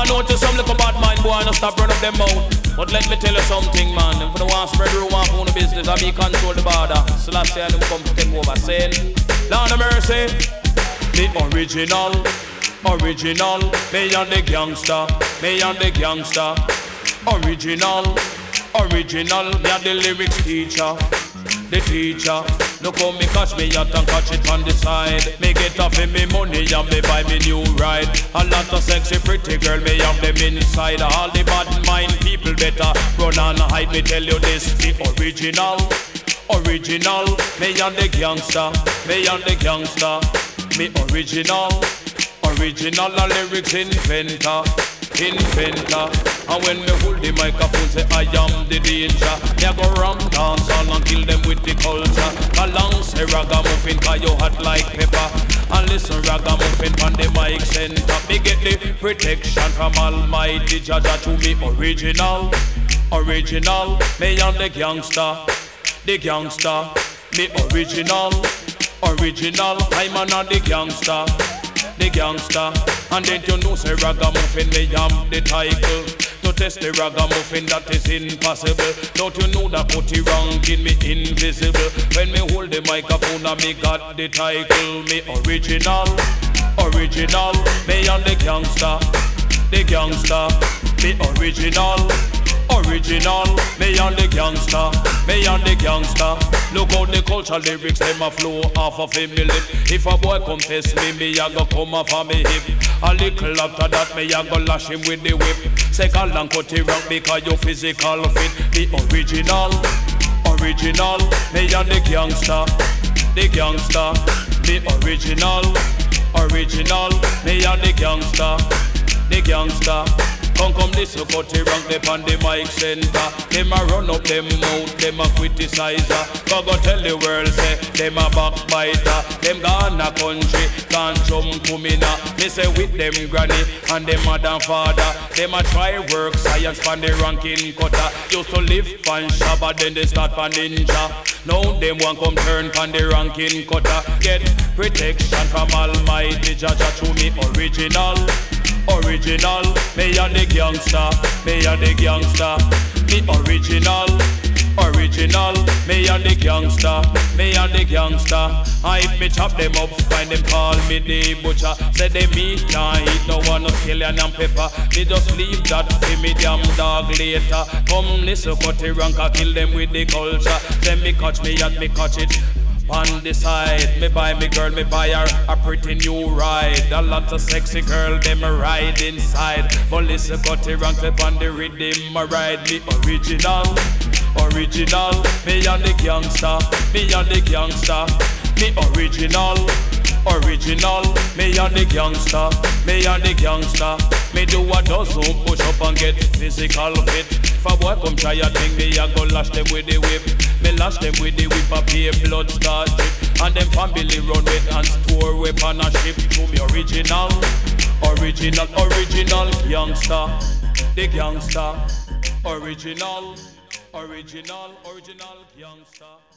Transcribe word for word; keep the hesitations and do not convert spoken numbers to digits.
know to some little bad mind boy, no stop run up them mouth. But let me tell you something, man. If you don't want to spread rumor on the business, I me control the border. So last year, them come to take over. Saying, Lord of mercy, the original, original, me and the gangster, me and the gangster, original, original, me and the lyrics teacher, the teacher. Look how me catch me yacht and catch it on the side. Me get off in me money and me buy me new ride. A lot of sexy pretty girl, me have them inside. All the bad mind people better run and hide. Me tell you this, the original, original. Me and the gangster, me and the gangster. Me original, original. A lyrics inventor, inventor. And when me hold the microphone, say I am the danger. Me a go ram dance all and kill them with the culture. Along say ragamuffin, cause you hot like pepper. And listen ragamuffin on the mic center. Me get the protection from Almighty Jaja to me original, original. Me and the gangster, the gangster. Me original, original. I'm an the gangster, the gangster. And then you know say ragamuffin, me am the title. To test the ragamuffin, that is impossible. Don't you know that put it ranking me invisible? When me hold the microphone and me got the title. Me original, original. Me and the gangster, the gangster. Me original, original. Me and the gangster, me and the gangster. Look how the culture lyrics, them a flow off of him me lip. If a boy come test me, me a go come off of me hip. A little after that, me a go lash him with the whip. Second and cut it rock because you physical fit. The original, original. Me and the gangster, the gangster. The original, original. Me and the gangster, the gangster. Come come this so cut it rank them on the mic center. Them a run up them mouth, them a criticizer. Go go tell the world say them a backbiter. Them gone a country, can't jump to me now. Me say with them granny and them mother and father. Them a try work science pan the ranking cutter. Used to live pan shabba, then they start pan ninja. Now them want come turn pan the ranking cutter. Get protection from Almighty Jaja to me original, original. Me and the gangster, me and the gangster. Me original, original. Me and the gangster, me and the gangster. I me chop them up, find them call me the butcher. Say they meat can't eat, no one no scallion and pepper. Me just leave that for me damn dog later. Come listen, cut it rank, I kill them with the culture. Then me catch me and me catch it on the side. Me buy me girl, me buy her a pretty new ride. A lot of sexy girl, them a ride inside. But listen, cut it rank up on the rhythm, I ride me original, original. Me and the gangster, me and the gangster. Me original, original. Me and the gangster, me and the gangster. Me do a dozen push up and get physical fit. If a boy come try a thing, me a go lash them with the whip. Me lash them with the whip, a pay blood start drip. And them family run with and store weapon and ship. To me original, original, original gangster, the gangster. Original, original, original gangster.